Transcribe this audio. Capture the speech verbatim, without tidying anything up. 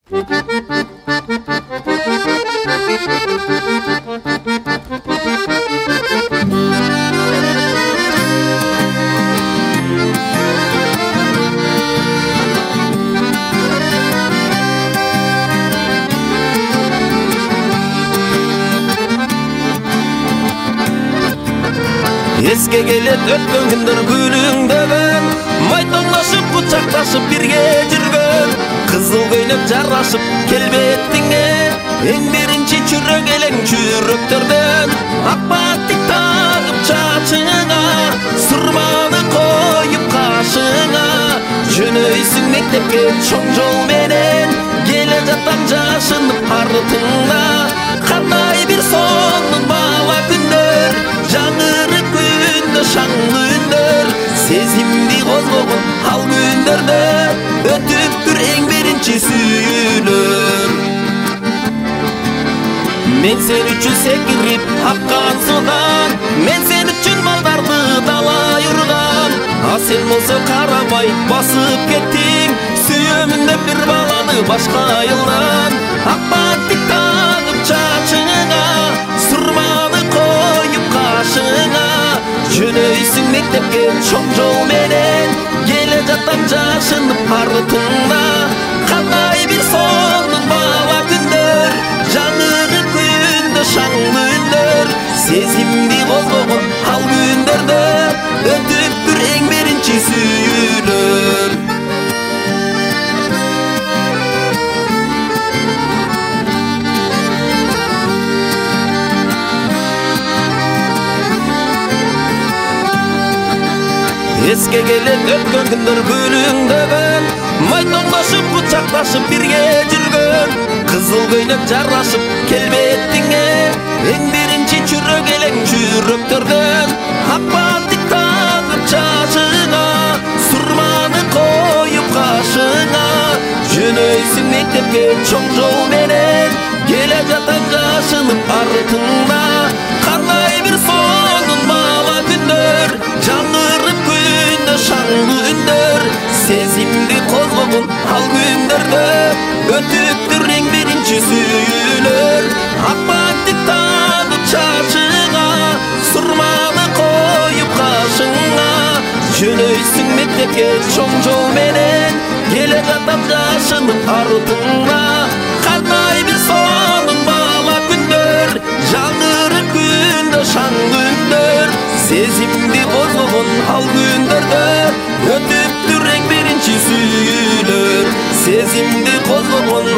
Esке келет өткөн күндөр күлүңдөгөн, майтоңдошуп кучакташып бирге жүргөн, кызыл көйлөк жарашып келбетиңе, эң биринчи чүрөк элең чүрөктөрдөн, ак баттык тагып чачыңа, сурманы коюп кашыңа, жөнөйсүң мектепке чоң жол менен, келе жатам жашынып артыңда, кандай бир сонун бала күндөр, жаңырып күндө шаңды үндөр, сезимди козгогон ал күндөрдө өтүптүр эң биринчи сүйүүнөр. Мен сен үчүн секирип аккан судан, мен сен үчүн балдарды дала юрган, а сен болсо карабай басып кеттиң, сүйөмүн деп бир баланы башка айылдан, ак баттык тагып чачыңа, сурманы коюп кашыңа, жөнөйсүң мектепке чоң жол менен, келе жатам жашынып артыңда, кандай бир сонун бала күндөр, жаңырып күндө шаңды үндөр, сезимди козгогон ал күндөрдө өтүптүр эң биринчи сүйүүнөр. Esке келет өткөн күндөр күлүңдөгөн, майтоңдошуп кучакташып бирге жүргөн, кызыл көйлөк жарашып келбетиңе, эң биринчи чүрөк элең чүрөктөрдөн, ак баттык тагып чачыңа, сурманы коюп кашыңа, жөнөйсүң мектепке чоң жол менен, келе жатам жашынып артыңда, кандай бир сонун бала күндөр, жаңырып күндө шаңды үндөр, сезимди козгогон ал күндөрдө өтүптүр эң биринчи сүйүүнөр, ак баттык тагып чачыңа, сурманы коюп кашыңа, жөнөйсүң мектепке чоң жол менен, келе жатам жашынып артыңда, кандай бир сонун бала күндөр, жаңырып күндө шаңды үндөр, сезимди козгогон ал күндөрдө өтүптүр эң биринчи сүйүүнөр, сезимди козгогон